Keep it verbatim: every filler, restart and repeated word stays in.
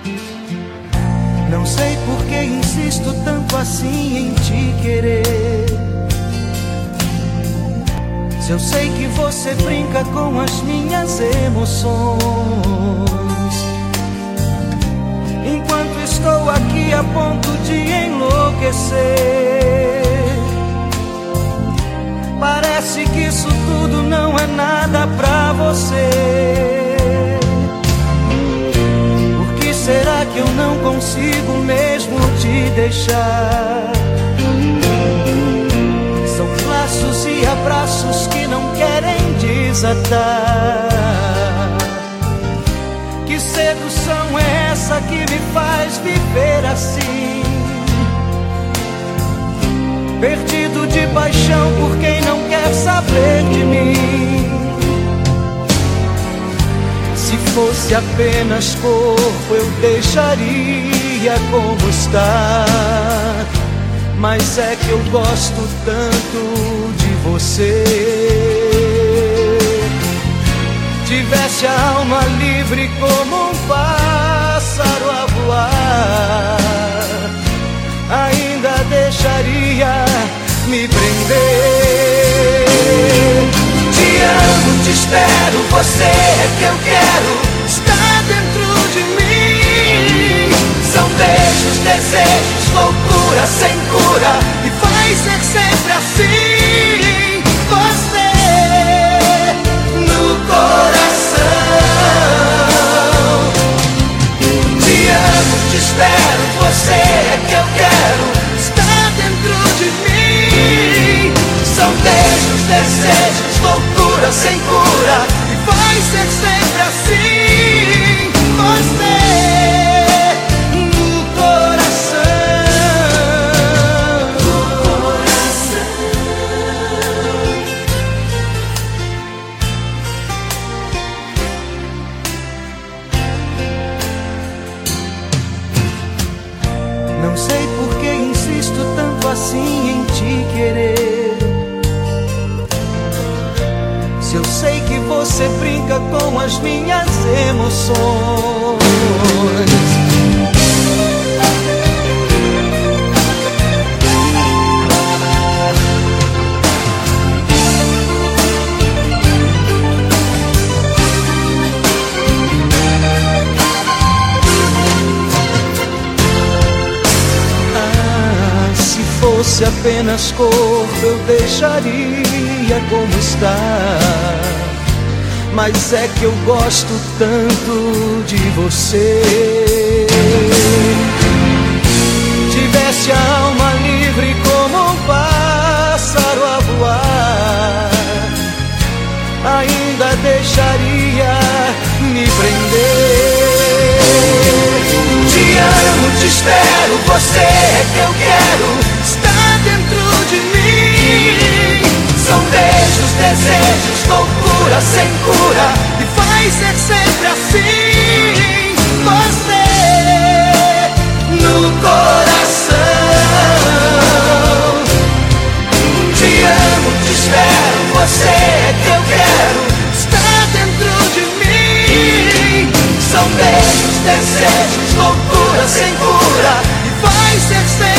Não sei por que insisto tanto assim em te querer. Se eu sei que você brinca com as minhas emoções, enquanto estou aqui a ponto de enlouquecer. Parece que isso tudo não é nada pra você. Por que será que eu não consigo mesmo te deixar? São laços e abraços que não querem desatar. Que sedução é essa que me faz viver assim? Perdido de paixão por quem não quer saber de mim. Se fosse apenas corpo eu deixaria como está, mas é que eu gosto tanto de você. Tivesse a alma livre como um pássaro a voar, ainda deixaria me prender. Te amo, te espero, você é que eu quero, está dentro de mim. São beijos, desejos, loucura sem cura, e vai ser sempre assim. Você no coração. Te amo, te espero, você é que eu quero, está dentro de mim. São beijos, desejos, loucura sem cura, e vai ser sempre assim. Você no coração. No coração. Não sei por que insisto tanto assim em te querer. Se eu sei que você brinca com as minhas emoções. Se apenas corpo eu deixaria como está, mas é que eu gosto tanto de você. Tivesse a alma livre como um pássaro a voar, ainda deixaria me prender. Te amo, te espero, você é que eu quero, está dentro de mim. São beijos, desejos, loucura sem cura, e vai ser sempre assim. Você no coração. Te amo, te espero, você é que eu quero, está dentro de mim. São beijos, desejos, loucura sem cura, e vai ser sempre